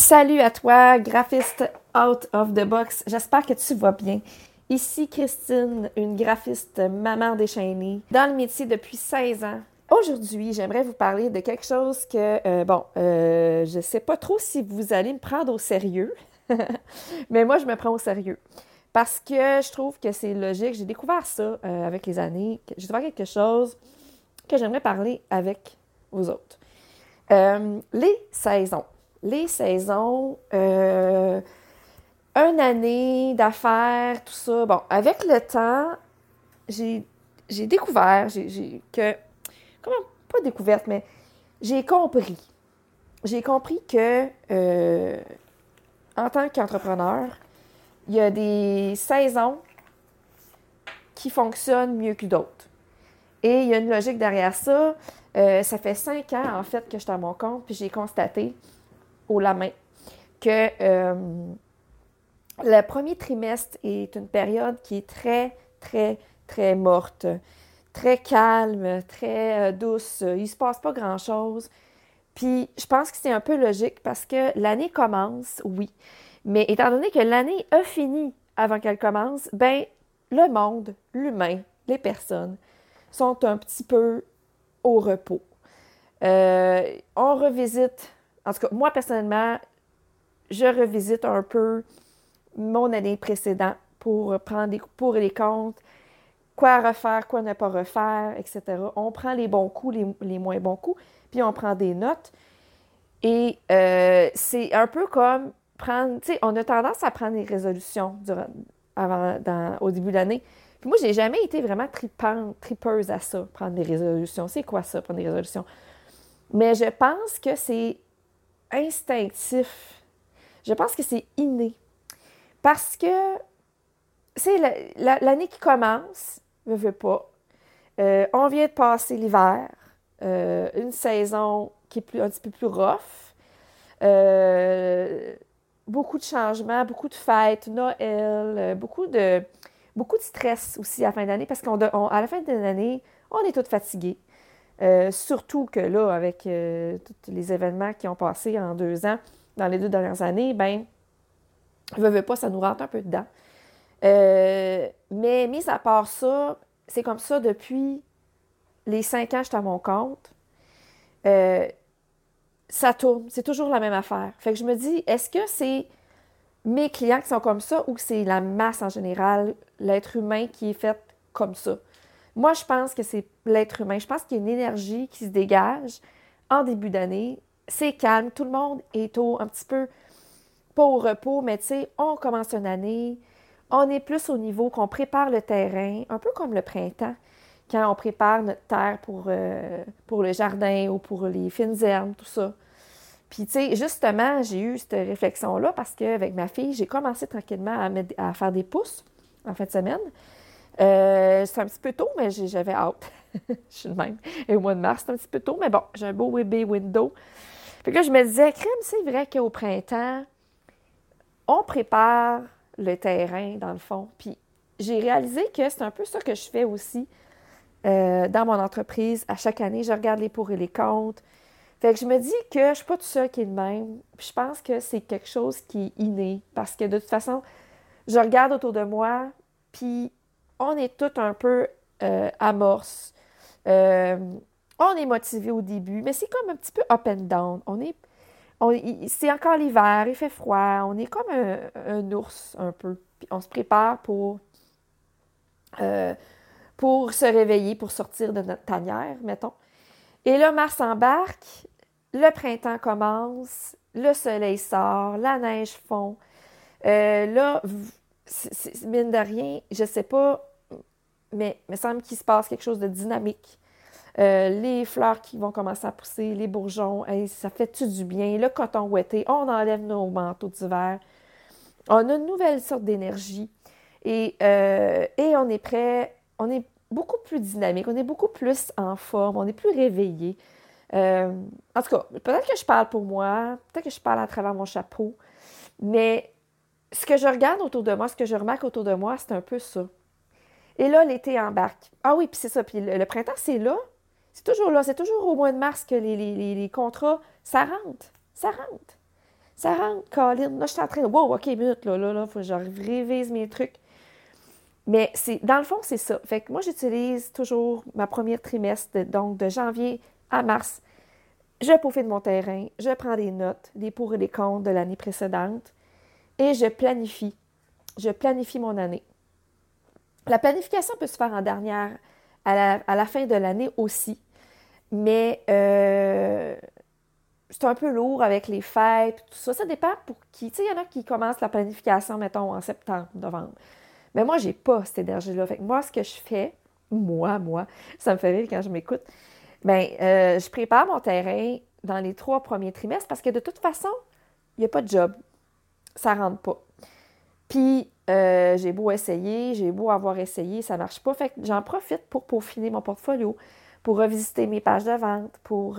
Salut à toi, graphiste out of the box. J'espère que tu vas bien. Ici Christine, une graphiste maman déchaînée, dans le métier depuis 16 ans. Aujourd'hui, j'aimerais vous parler de quelque chose que, je sais pas trop si vous allez me prendre au sérieux, mais moi, je me prends au sérieux. Parce que je trouve que c'est logique. J'ai découvert ça avec les années. J'ai découvert quelque chose que j'aimerais parler avec vous autres. Les saisons. Les saisons, une année d'affaires, tout ça. Bon, avec le temps, j'ai découvert, comment, pas découverte, mais j'ai compris. J'ai compris que, en tant qu'entrepreneur, il y a des saisons qui fonctionnent mieux que d'autres. Et il y a une logique derrière ça. Ça fait 5 ans, en fait, que je suis à mon compte, puis j'ai constaté haut la main que le premier trimestre est une période qui est très, très, très morte, très calme, très douce. Il ne se passe pas grand-chose. Puis, je pense que c'est un peu logique parce que l'année commence, oui. Mais étant donné que l'année a fini avant qu'elle commence, ben le monde, l'humain, les personnes sont un petit peu au repos. On revisite, en tout cas, moi personnellement, je revisite un peu mon année précédente pour prendre des pour et les comptes, quoi refaire, quoi ne pas refaire, etc. On prend les bons coups, les moins bons coups, puis on prend des notes. Et c'est un peu comme prendre, tu sais, on a tendance à prendre des résolutions au début de l'année. Puis moi, j'ai jamais été vraiment tripeuse à ça, prendre des résolutions. C'est quoi ça, prendre des résolutions? Mais je pense que c'est instinctif. Je pense que c'est inné. Parce que c'est l'année qui commence, ne veut pas. On vient de passer l'hiver, une saison qui est un petit peu plus rough. Euh, Beaucoup de changements, beaucoup de fêtes, Noël, beaucoup de stress aussi à la fin d'année parce à la fin de l'année, on est tous fatigués. Surtout que là, avec tous les événements qui ont passé en 2 ans, dans les 2 dernières années, ben, veut pas, ça nous rentre un peu dedans. Mais mis à part ça, c'est comme ça depuis les 5 ans que j'étais à mon compte. Euh, Ça tourne, c'est toujours la même affaire. Fait que je me dis, est-ce que c'est mes clients qui sont comme ça ou c'est la masse en général, l'être humain qui est fait comme ça? Moi, je pense que c'est l'être humain. Je pense qu'il y a une énergie qui se dégage en début d'année. C'est calme, tout le monde est un petit peu, pas au repos, mais tu sais, on commence une année, on est plus au niveau qu'on prépare le terrain, un peu comme le printemps, quand on prépare notre terre pour le jardin ou pour les fines herbes, tout ça. Puis, tu sais, justement, j'ai eu cette réflexion-là parce qu'avec ma fille, j'ai commencé tranquillement à faire des pousses en fin de semaine. C'est un petit peu tôt, mais j'avais hâte. Je suis le même. Et au mois de mars, c'est un petit peu tôt, mais bon, j'ai un beau baby window. Fait que là, je me disais, crème, c'est vrai qu'au printemps, on prépare le terrain, dans le fond. Puis, j'ai réalisé que c'est un peu ça que je fais aussi dans mon entreprise. À chaque année, je regarde les pour et les contre. Fait que je me dis que je ne suis pas toute seule qui est de même. Puis je pense que c'est quelque chose qui est inné. Parce que de toute façon, je regarde autour de moi, puis on est tous un peu amorces. Euh, on est motivé au début, mais c'est comme un petit peu up and down. C'est encore l'hiver, il fait froid, on est comme un ours un peu. Puis on se prépare euh, pour se réveiller, pour sortir de notre tanière, mettons. Et là, mars embarque, le printemps commence, le soleil sort, la neige fond. Là, mine de rien, je sais pas, mais il me semble qu'il se passe quelque chose de dynamique. Les fleurs qui vont commencer à pousser, les bourgeons, hey, ça fait tout du bien. Le coton ouetté, on enlève nos manteaux d'hiver. On a une nouvelle sorte d'énergie et on est prêt, on est beaucoup plus dynamique, on est beaucoup plus en forme, on est plus réveillé. Euh, En tout cas, peut-être que je parle pour moi, peut-être que je parle à travers mon chapeau, mais ce que je regarde autour de moi, ce que je remarque autour de moi, c'est un peu ça. Et là, l'été embarque. Ah oui, puis c'est ça. Puis le printemps, c'est là. C'est toujours là. C'est toujours au mois de mars que les contrats, ça rentre. Ça rentre. Ça rentre, Colin. Là, je suis en train de... Wow, OK, minute, là, faut que je révise mes trucs. Mais dans le fond, c'est ça. Fait que moi, j'utilise toujours ma première trimestre, donc de janvier à mars. Je peaufine mon terrain, je prends des notes, des pour et des contre de l'année précédente et je planifie. Je planifie mon année. La planification peut se faire en dernière, à la fin de l'année aussi, mais c'est un peu lourd avec les fêtes, tout ça. Ça dépend pour qui. Tu sais, il y en a qui commencent la planification, mettons, en septembre, novembre. Mais moi, j'ai pas cette énergie-là. Fait que moi, ce que je fais, moi, ça me fait rire quand je m'écoute, bien, je prépare mon terrain dans les 3 premiers trimestres parce que de toute façon, il n'y a pas de job. Ça rentre pas. Puis, j'ai beau essayer, j'ai beau avoir essayé, ça marche pas. Fait que j'en profite pour peaufiner mon portfolio, pour revisiter mes pages de vente, pour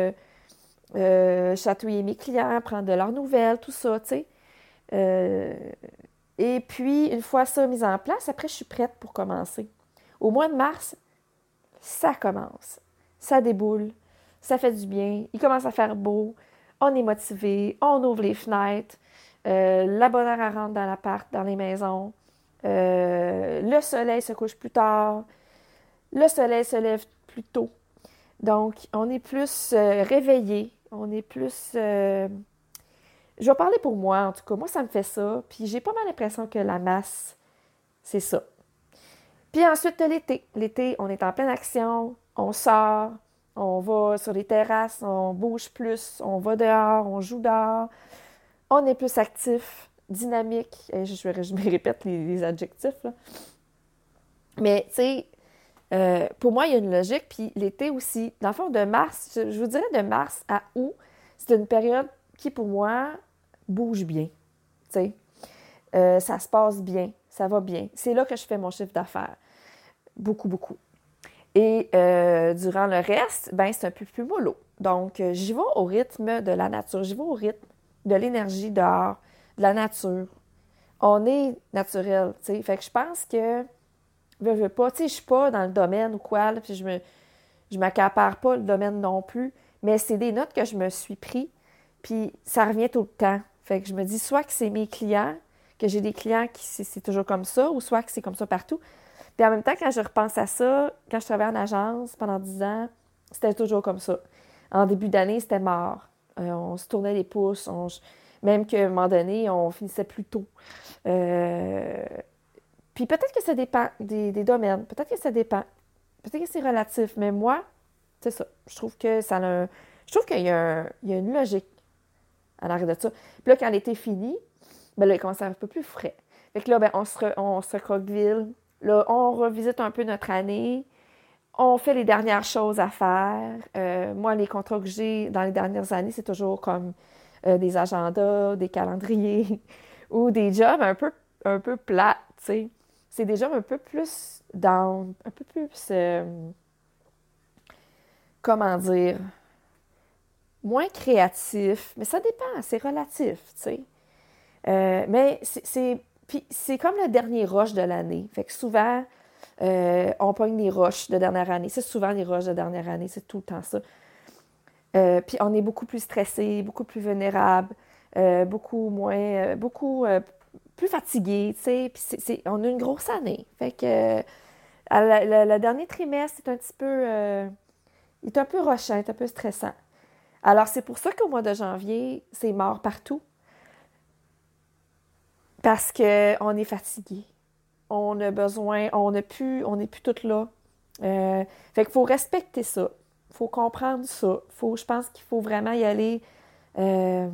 chatouiller mes clients, prendre de leurs nouvelles, tout ça, tu sais. Euh, et puis, une fois ça mis en place, après, je suis prête pour commencer. Au mois de mars, ça commence. Ça déboule. Ça fait du bien. Il commence à faire beau. On est motivé. On ouvre les fenêtres. La bonne heure rentre dans l'appart, dans les maisons. Le soleil se couche plus tard. Le soleil se lève plus tôt. Donc, on est plus réveillé. On est plus... Je vais parler pour moi, en tout cas. Moi, ça me fait ça. Puis j'ai pas mal l'impression que la masse, c'est ça. Puis ensuite, l'été. L'été, on est en pleine action. On sort. On va sur les terrasses. On bouge plus. On va dehors. On joue dehors. On est plus actif, dynamique. Et je me répète les adjectifs, là. Mais, tu sais, pour moi, il y a une logique. Puis l'été aussi. Dans le fond, de mars, je vous dirais de mars à août, c'est une période qui, pour moi, bouge bien. Tu sais, ça se passe bien. Ça va bien. C'est là que je fais mon chiffre d'affaires. Beaucoup, beaucoup. Et durant le reste, ben c'est un peu plus mollo. Donc, j'y vais au rythme de la nature. J'y vais au rythme de l'énergie dehors, de la nature. On est naturel, tu sais. Fait que je pense que, veux pas, tu sais, je suis pas dans le domaine ou quoi, là, puis je m'accapare pas le domaine non plus, mais c'est des notes que je me suis pris, puis ça revient tout le temps. Fait que je me dis soit que c'est mes clients, que j'ai des clients qui c'est toujours comme ça, ou soit que c'est comme ça partout. Puis en même temps, quand je repense à ça, quand je travaillais en agence pendant 10 ans, c'était toujours comme ça. En début d'année, c'était mort. On se tournait les pouces. Même qu'à un moment donné, on finissait plus tôt. Euh, Puis peut-être que ça dépend des domaines. Peut-être que ça dépend. Peut-être que c'est relatif. Mais moi, c'est ça. Je trouve que ça a je trouve qu'il y a, il y a une logique à l'arrêt de ça. Puis là, quand l'été fini, ben là, il commence à être un peu plus frais. Fait que là, ben, on se recroqueville. Là, on revisite un peu notre année. On fait les dernières choses à faire. Moi, les contrats que j'ai dans les dernières années, c'est toujours comme des agendas, des calendriers ou des jobs un peu plates, tu sais. C'est des jobs un peu plus down, un peu plus, comment dire, moins créatifs. Mais ça dépend, c'est relatif, tu sais. Mais puis c'est comme le dernier rush de l'année. Fait que souvent, on pogne les rushs de dernière année. C'est souvent les rushs de dernière année, c'est tout le temps ça. Puis on est beaucoup plus stressé, beaucoup plus vulnérable, beaucoup moins, plus fatigué, tu sais. Puis on a une grosse année. Fait que le dernier trimestre, c'est un petit peu, il est un peu rushant, il est un peu stressant. Alors c'est pour ça qu'au mois de janvier, c'est mort partout. Parce qu'on est fatigué. On a besoin, on n'est plus toutes là. Fait qu'il faut respecter ça. Il faut comprendre ça. Je pense qu'il faut vraiment y aller euh,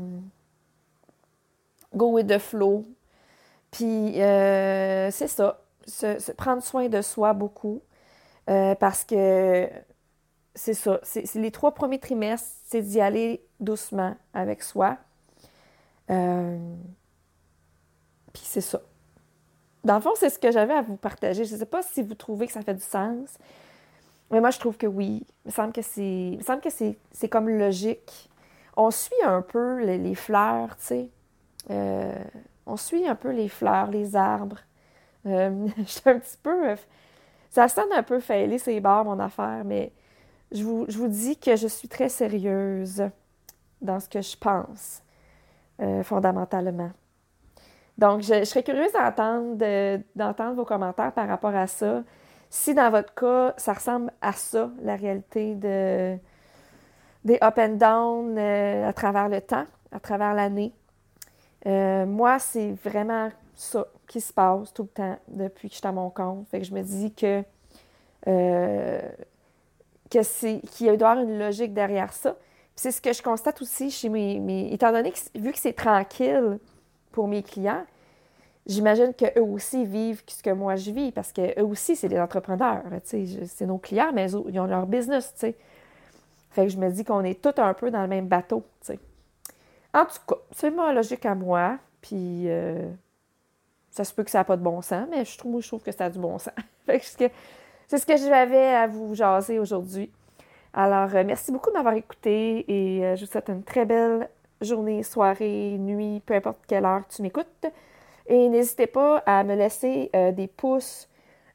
go with the flow. Puis c'est ça. Prendre soin de soi beaucoup. Parce que c'est ça. C'est les 3 premiers trimestres, c'est d'y aller doucement avec soi. Euh, Puis c'est ça. Dans le fond, c'est ce que j'avais à vous partager. Je ne sais pas si vous trouvez que ça fait du sens, mais moi, je trouve que oui. Il me semble que c'est comme logique. On suit un peu les fleurs, tu sais. Euh, on suit un peu les fleurs, les arbres. Je suis un petit peu... ça sonne un peu failé, c'est barre, mon affaire, mais je vous dis que je suis très sérieuse dans ce que je pense. fondamentalement. Donc, je serais curieuse d'entendre vos commentaires par rapport à ça. Si dans votre cas, ça ressemble à ça, la réalité des up and down à travers le temps, à travers l'année. Moi, c'est vraiment ça qui se passe tout le temps depuis que je suis à mon compte. Fait que je me dis euh, qu'il doit y avoir une logique derrière ça. Puis c'est ce que je constate aussi chez étant donné que, vu que c'est tranquille pour mes clients, j'imagine qu'eux aussi vivent ce que moi je vis, parce qu'eux aussi, c'est des entrepreneurs. C'est nos clients, mais ils ont leur business, tu sais. Fait que je me dis qu'on est tous un peu dans le même bateau, tu sais. En tout cas, c'est ma logique à moi, puis ça se peut que ça n'a pas de bon sens, mais je trouve que ça a du bon sens. Fait que c'est ce que j'avais à vous jaser aujourd'hui. Alors, merci beaucoup de m'avoir écouté et je vous souhaite une très belle journée, soirée, nuit, peu importe quelle heure tu m'écoutes. Et n'hésitez pas à me laisser des pouces.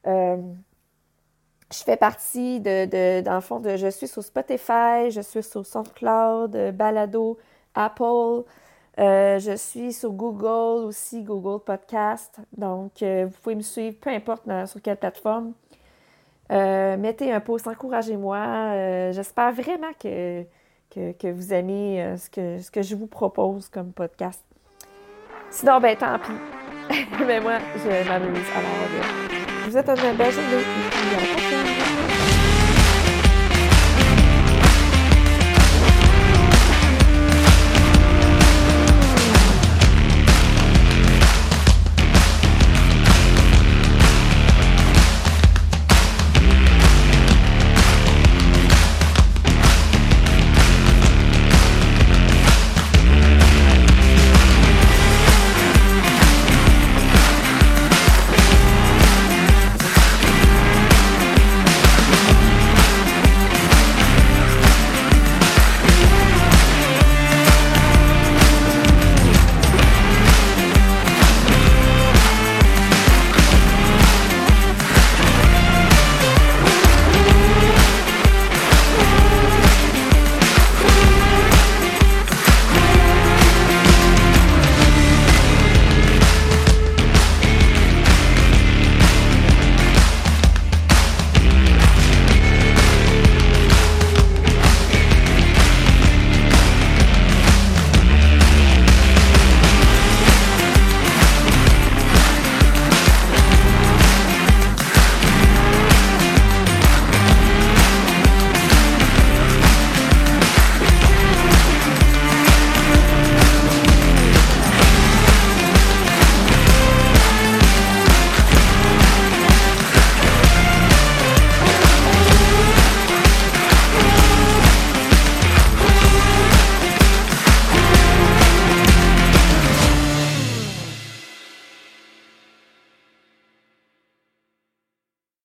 Je fais partie dans le fond, je suis sur Spotify, je suis sur SoundCloud, Balado, Apple. Je suis sur Google aussi, Google Podcast. Donc, vous pouvez me suivre, peu importe sur quelle plateforme. Mettez un pouce, encouragez-moi. J'espère vraiment que vous aimez ce que je vous propose comme podcast. Sinon, ben tant pis. Mais moi, je m'amuse. Alors, je vous souhaite une belle journée et puis à la prochaine.